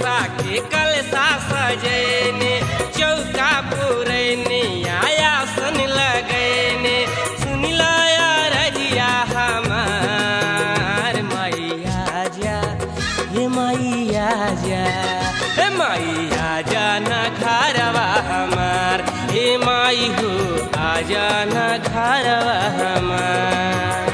मनसा के कलसा सजैने चौका पुरैने आयासन लगैने सुनिला रजिया हमार मैया जा हे मैया जा हे मैया जा ना घरवा हमार हे माई हो आजा ना घरवा हमार।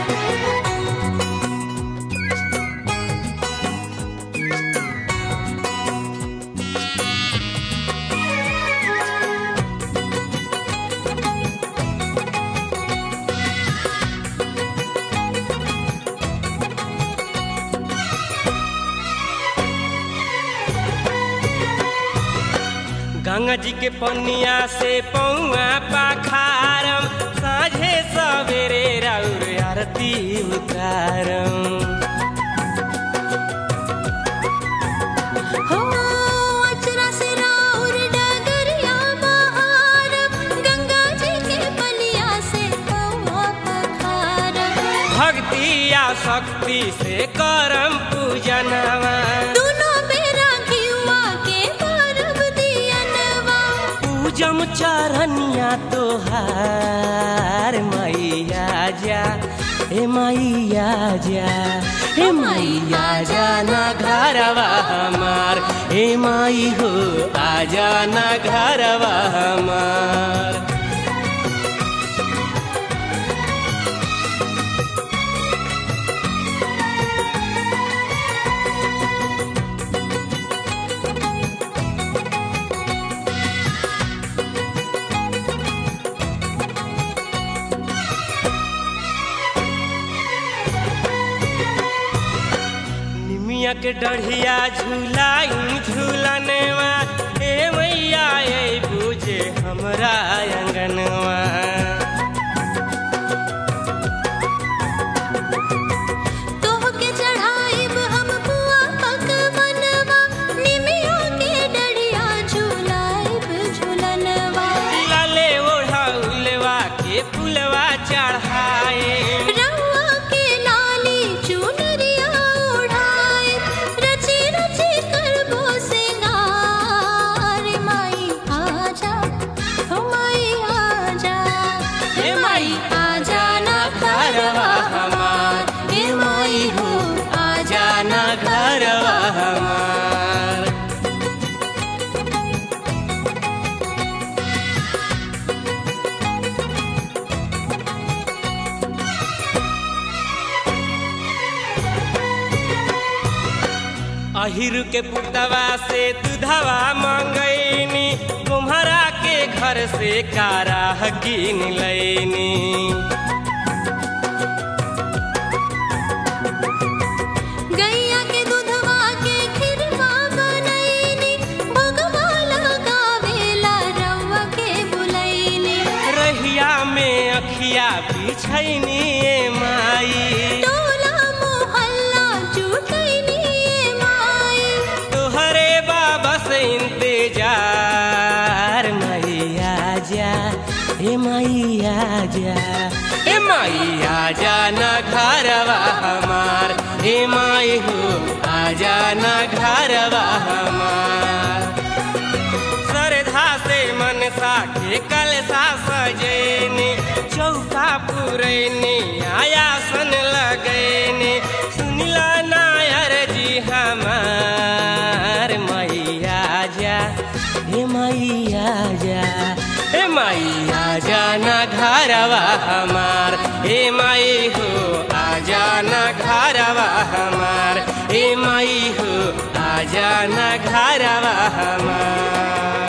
गंगा जी के पनिया से पौआ पाखारम साझे सवेरे राउर आरती उतारम हो अचरा से राउर डगरिया बहारम गंगा जी के पनिया से पौआ पाखारम भक्ति या शक्ति से करम पूजनवा जम चरनिया तोहार मैया जा हे मैया जा हे मैया जा ना घरवा हमार हे माई हो आजा ना घरवा हमार। के डढ़िया झूलाई झूलनवा हे मैया ये बुझे हमरा अंगनवा तोहके चढ़ाइब हम बुआ पकवनवा निमिया के डढ़िया झूलाइब झूलनवा लाले ओढ़ौलवा के फुलवा चढ़ाए अहिरु के पुतवा से दूधवा मंगैनी तुम्हारा के घर से कारा कीन लैनी गैया के दूधवा के खीरवा बनैनी भगवा लगावेला रउआ के बुलैनी रहिया में अखिया बिछैनी माई इंतजार मैया जा हे मैया जा हे मैया जा ना घरवा हमार हे माई हो आजा ना घरवा हमार। श्रद्धा से मनसा के कलसा सजैने चौका पुरैने आयासन लगैने सुनिला नायर जी हमार मैया जा हे मैया जा हे मैया जा ना घरवा हमार हे माई हो आजा ना घरवा हमार हे माई हो आजा ना घरवा हमार।